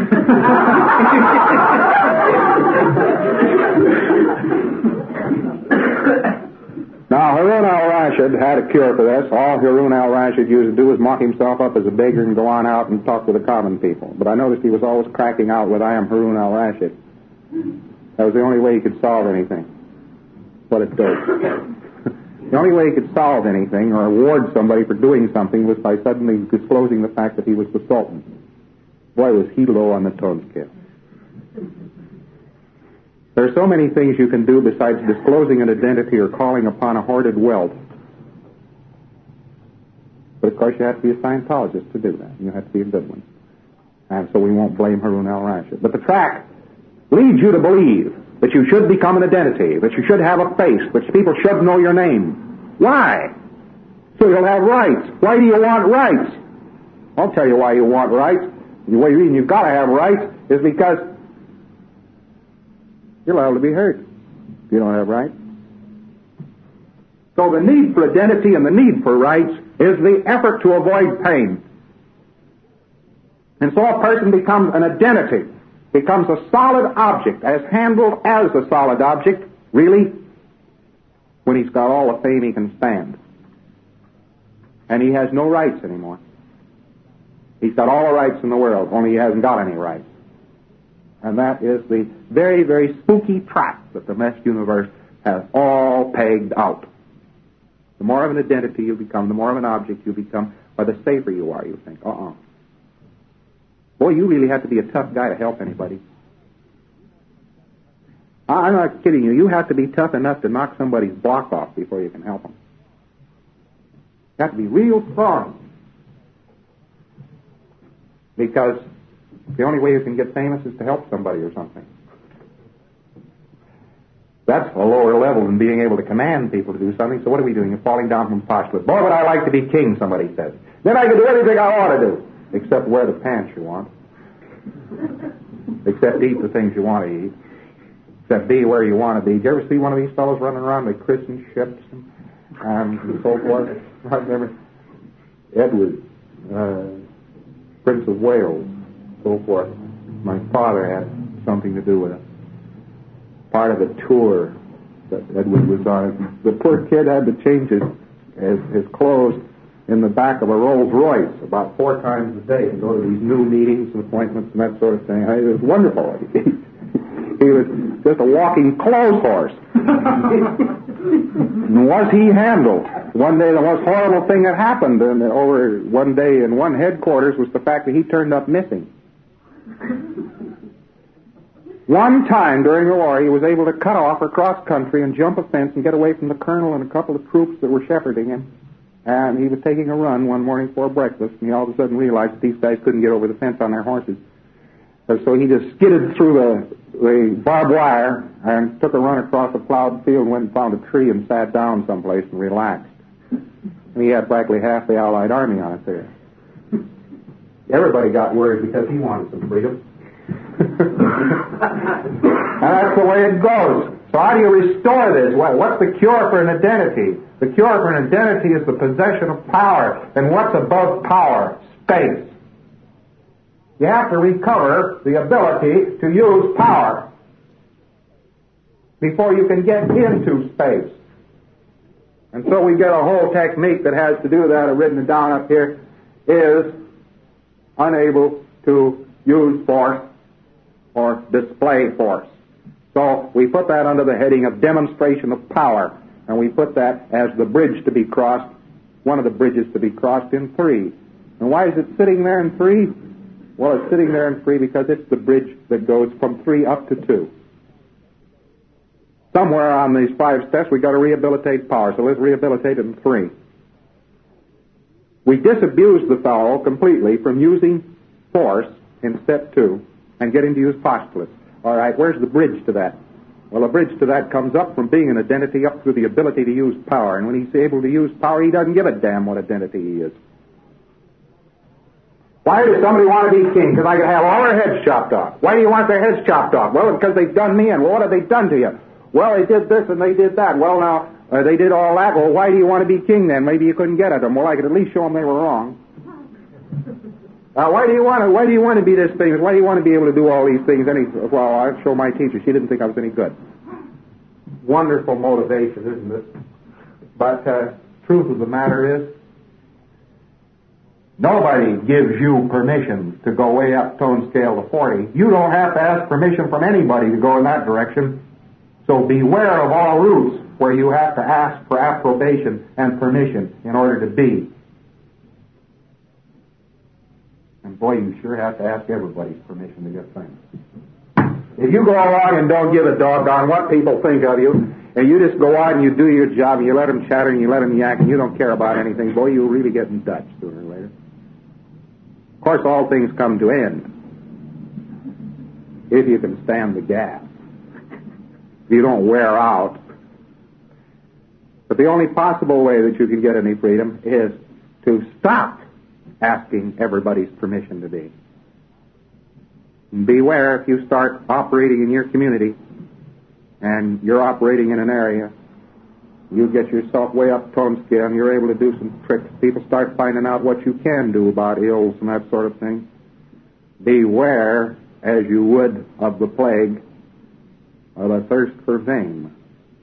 Now, Harun al-Rashid had a cure for this. All Harun al-Rashid used to do was mock himself up as a beggar and go on out and talk to the common people. But I noticed he was always cracking out with, I am Harun al-Rashid. That was the only way he could solve anything. What a dope. The only way he could solve anything or reward somebody for doing something was by suddenly disclosing the fact that he was the Sultan. Boy, was he low on the tone scale. There are so many things you can do besides disclosing an identity or calling upon a hoarded wealth. But of course you have to be a Scientologist to do that. You have to be a good one. And so we won't blame Harun al-Rashid. But the track leads you to believe that you should become an identity, that you should have a face, that people should know your name. Why? So you'll have rights. Why do you want rights? I'll tell you why you want rights. The way you've got to have rights is because you're liable to be hurt if you don't have rights. So the need for identity and the need for rights is the effort to avoid pain. And so a person becomes an identity, becomes a solid object, as handled as a solid object, really, when he's got all the fame he can stand. And he has no rights anymore. He's got all the rights in the world, only he hasn't got any rights. And that is the very, very spooky trap that the mesh universe has all pegged out. The more of an identity you become, the more of an object you become, or the safer you are, you think. Boy, you really have to be a tough guy to help anybody. I'm not kidding you. You have to be tough enough to knock somebody's block off before you can help them. You have to be real strong. Because the only way you can get famous is to help somebody or something. That's a lower level than being able to command people to do something. So what are we doing? You're falling down from postulate. Boy, would I like to be king, somebody says. Then I can do anything I want to do. Except wear the pants you want. Except eat the things you want to eat. Except be where you want to be. Did you ever see one of these fellows running around with christened ships and so forth? I remember Edward, Prince of Wales, so forth. My father had something to do with it. Part of the tour that Edward was on. The poor kid had to change his clothes in the back of a Rolls Royce about 4 times a day and go to these new meetings and appointments and that sort of thing. It was wonderful. He was just a walking clothes horse. And was he handled? One day the most horrible thing that happened over one day in one headquarters was the fact that he turned up missing. One time during the war he was able to cut off or cross country and jump a fence and get away from the colonel and a couple of troops that were shepherding him. And he was taking a run one morning for breakfast, and he all of a sudden realized that these guys couldn't get over the fence on their horses. So he just skidded through the barbed wire and took a run across a plowed field and went and found a tree and sat down someplace and relaxed. And he had practically half the Allied Army on it there. Everybody got worried because he wanted some freedom. And that's the way it goes. So how do you restore this? What's the cure for an identity? The cure for an identity is the possession of power. And what's above power? Space. You have to recover the ability to use power before you can get into space. And so we get a whole technique that has to do that. I've written it down up here. Is unable to use force or display force. So we put that under the heading of demonstration of power, and we put that as the bridge to be crossed, one of the bridges to be crossed in 3. And why is it sitting there in 3? Well, it's sitting there in 3 because it's the bridge that goes from 3 up to 2. Somewhere on these 5 steps we've got to rehabilitate power, so let's rehabilitate it in 3. We disabuse the fellow completely from using force in step 2 and get him to use postulates. All right, where's the bridge to that? Well, the bridge to that comes up from being an identity up through the ability to use power. And when he's able to use power, he doesn't give a damn what identity he is. Why does somebody want to be king? Because I can have all their heads chopped off. Why do you want their heads chopped off? Well, because they've done me in. Well, what have they done to you? Well, they did this and they did that. Well, now, they did all that. Well, why do you want to be king then? Maybe you couldn't get at them. Well, I could at least show them they were wrong. Why do you want to be this thing? Why do you want to be able to do all these things? Well, I'll show my teacher. She didn't think I was any good. Wonderful motivation, isn't it? But truth of the matter is, nobody gives you permission to go way up tone scale to 40. You don't have to ask permission from anybody to go in that direction. So beware of all routes where you have to ask for approbation and permission in order to be. And boy, you sure have to ask everybody's permission to get things. If you go along and don't give a doggone what people think of you, and you just go out and you do your job, and you let them chatter and you let them yak, and you don't care about anything, boy, you'll really get in Dutch sooner or later. Of course, all things come to end if you can stand the gas. If you don't wear out. But the only possible way that you can get any freedom is to stop asking everybody's permission to be. And beware if you start operating in your community and you're operating in an area, you get yourself way up tone scale and you're able to do some tricks. People start finding out what you can do about ills and that sort of thing. Beware, as you would of the plague, of a thirst for fame.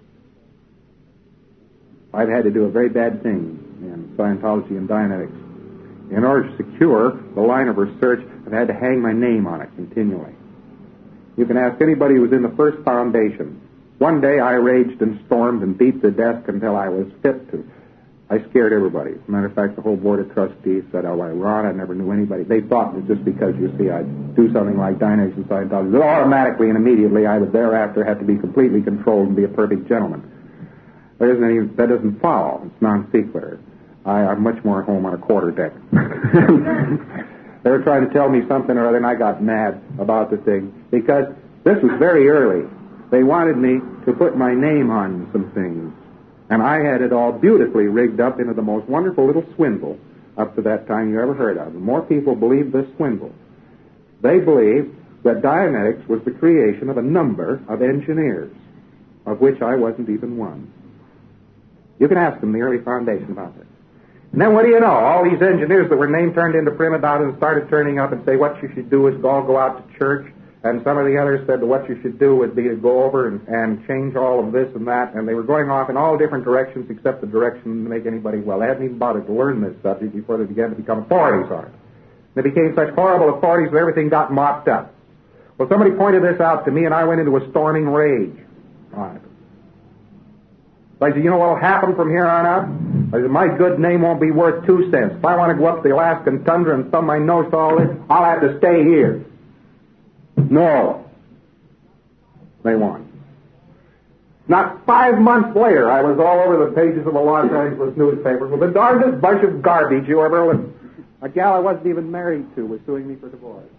I've had to do a very bad thing in Scientology and Dianetics. In order to secure the line of research, I've had to hang my name on it continually. You can ask anybody who was in the first foundation. One day I raged and stormed and beat the desk until I was fit to. I scared everybody. As a matter of fact, the whole board of trustees said, oh, Ron, I never knew anybody. They thought that just because, you see, I'd do something like Dianetics and Scientology, that automatically and immediately I would thereafter have to be completely controlled and be a perfect gentleman. That doesn't follow. It's non sequitur. I'm much more at home on a quarterdeck. They were trying to tell me something or other, and I got mad about the thing because this was very early. They wanted me to put my name on some things, and I had it all beautifully rigged up into the most wonderful little swindle up to that time you ever heard of. And more people believed this swindle. They believed that Dianetics was the creation of a number of engineers, of which I wasn't even one. You can ask them the early foundation about this. And then what do you know? All these engineers that were named turned into prima donnas and started turning up and say what you should do is all go out to church. And some of the others said that what you should do would be to go over and change all of this and that. And they were going off in all different directions except the direction to make anybody well. They hadn't even bothered to learn this subject before they began to become authorities on it. They became such horrible authorities that everything got mopped up. Well, somebody pointed this out to me, and I went into a storming rage on it. I said, you know what will happen from here on out? I said, my good name won't be worth 2 cents. If I want to go up the Alaskan tundra and thumb my nose to all this, I'll have to stay here. No. They won. Not 5 months later, I was all over the pages of the Los Angeles newspapers with the darndest bunch of garbage you ever lived. A gal I wasn't even married to was suing me for divorce.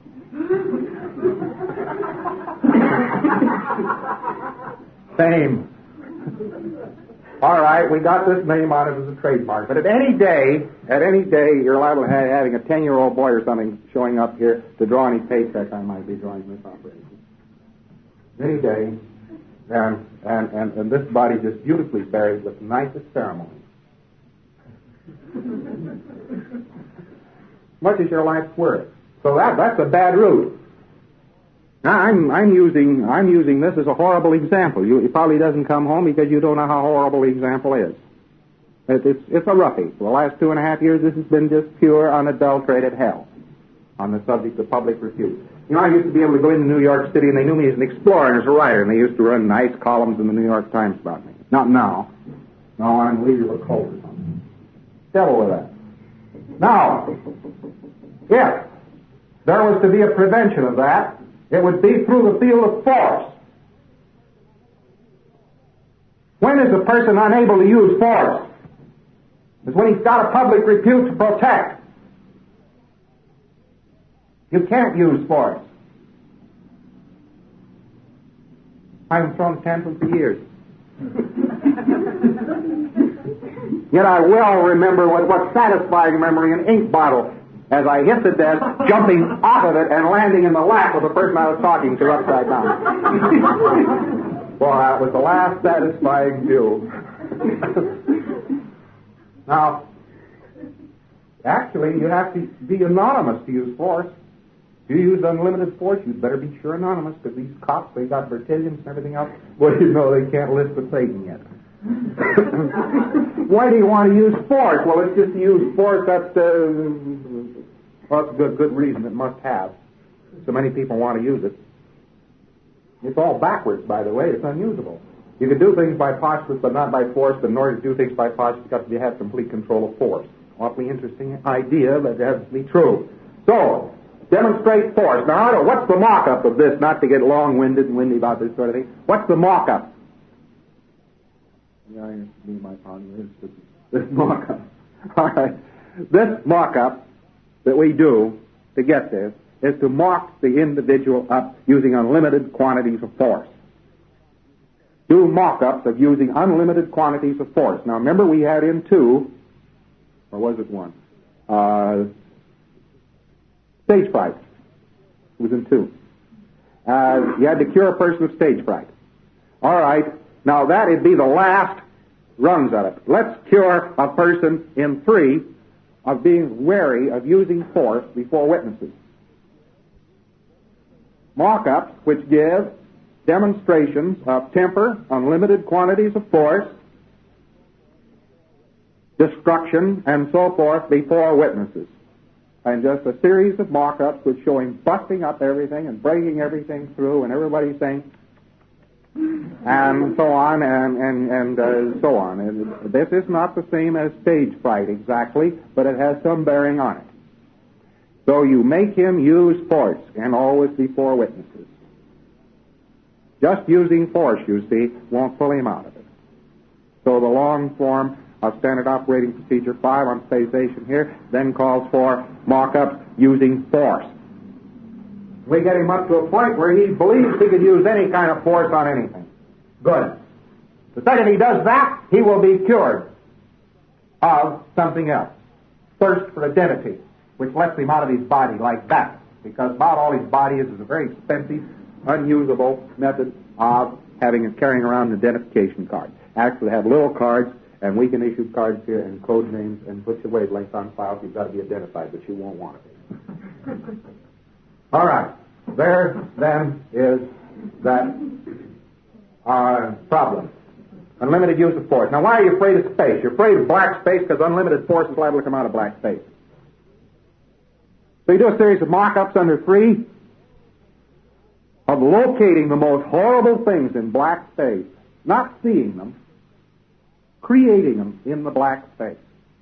Fame. All right, we got this name on it as a trademark. But at any day, you're liable to having a 10-year-old boy or something showing up here to draw any paycheck I might be drawing in this operation. Any day, and this body just beautifully buried with the nicest ceremony. Much as your life's worth. So that's a bad route. Now, I'm using this as a horrible example. It probably doesn't come home because you don't know how horrible the example is. It's a roughie. For the last 2.5 years, this has been just pure, unadulterated hell on the subject of public repute. You know, I used to be able to go into New York City, and they knew me as an explorer and as a writer, and they used to run nice columns in the New York Times about me. Not now. No, I'm leader of a cult or something. Devil with that. Now, if there was to be a prevention of that, it would be through the field of force. When is a person unable to use force? It's when he's got a public repute to protect. You can't use force. I haven't thrown a tantrum for years. Yet I well remember what satisfying memory an ink bottle as I hit the desk, jumping off of it and landing in the lap of the person I was talking to upside down. Well, that was the last satisfying view. Now, actually, you have to be anonymous to use force. If you use unlimited force, you'd better be sure anonymous, because these cops, they got Bertillons and everything else. Well, you know, they can't list with Satan yet. Why do you want to use force? Well, it's just to use force. That's a good reason it must have. So many people want to use it. It's all backwards, by the way. It's unusable. You can do things by postulates, but not by force. But in order to do things by postulates, you've got to have complete control of force. Awfully interesting idea, but it has to be true. So, demonstrate force. Now, what's the mock-up of this? Not to get long-winded and windy about this sort of thing. What's the mock-up? Yeah, my pond. This mock-up. All right. This mock-up that we do to get this is to mock the individual up using unlimited quantities of force. Do mock-ups of using unlimited quantities of force. Now, remember we had in 2, or was it 1? Stage fright. It was in 2. You had to cure a person of stage fright. All right. Now, that'd be the last rungs of it. Let's cure a person in 3 of being wary of using force before witnesses. Mock-ups which give demonstrations of temper, unlimited quantities of force, destruction, and so forth before witnesses. And just a series of mock-ups which show him busting up everything and breaking everything through, and everybody saying, and so on, and so on. And this is not the same as stage fright exactly, but it has some bearing on it. So you make him use force, and always before witnesses. Just using force, you see, won't pull him out of it. So the long form of Standard Operating Procedure 5 on phasation here then calls for mock-ups using force. We get him up to a point where he believes he could use any kind of force on anything. Good. The second he does that, he will be cured of something else. Thirst for identity, which lets him out of his body like that, because about all his body is a very expensive, unusable method of carrying around an identification card. Actually have little cards, and we can issue cards here and code names and put your wavelengths on file if you've got to be identified, but you won't want it. All right. There, then, is that problem. Unlimited use of force. Now, why are you afraid of space? You're afraid of black space because unlimited force is liable to come out of black space. So you do a series of mock-ups under 3 of locating the most horrible things in black space, not seeing them, creating them in the black space.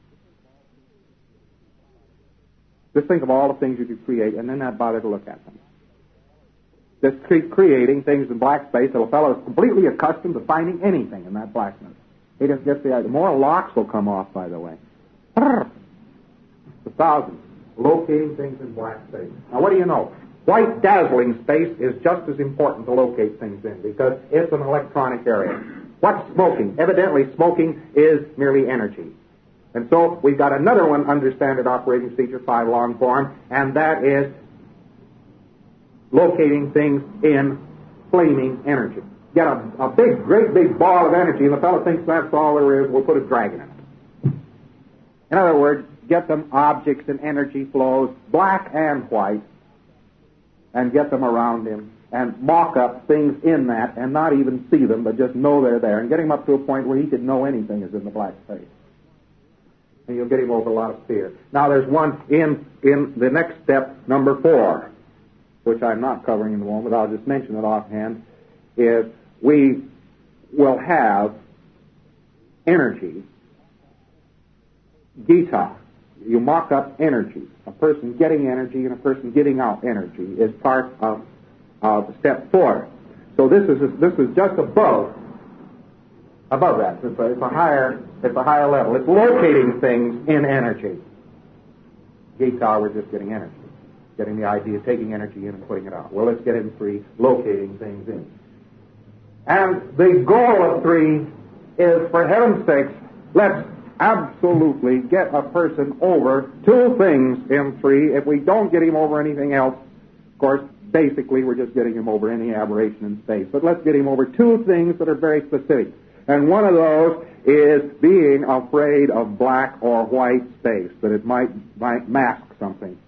Just think of all the things you could create and then not bother to look at them. Just keep creating things in black space till a fellow is completely accustomed to finding anything in that blackness. He just gets the idea. More locks will come off, by the way. The thousands. Locating things in black space. Now, what do you know? White dazzling space is just as important to locate things in because it's an electronic area. What's smoking? Evidently, smoking is merely energy. And so we've got another one under Standard Operating Procedure 5 long form, and that is locating things in flaming energy. Get a great big ball of energy, and the fellow thinks that's all there is. We'll put a dragon in it. In other words, get them objects and energy flows, black and white, and get them around him, and mock up things in that, and not even see them, but just know they're there, and get him up to a point where he could know anything is in the black space. And you'll get him over a lot of fear. Now, there's one in the next step, number 4. which I'm not covering in the moment, I'll just mention it offhand, is we will have energy, gita. You mock up energy. A person getting energy and a person giving out energy is part of step 4. So this is just above that. It's a higher level. It's locating things in energy. Gita, we're just getting energy, getting the idea, taking energy in and putting it out. Well, let's get in 3, locating things in. And the goal of 3 is, for heaven's sakes, let's absolutely get a person over 2 things in 3. If we don't get him over anything else, of course, basically we're just getting him over any aberration in space. But let's get him over 2 things that are very specific. And one of those is being afraid of black or white space, that it might mask something.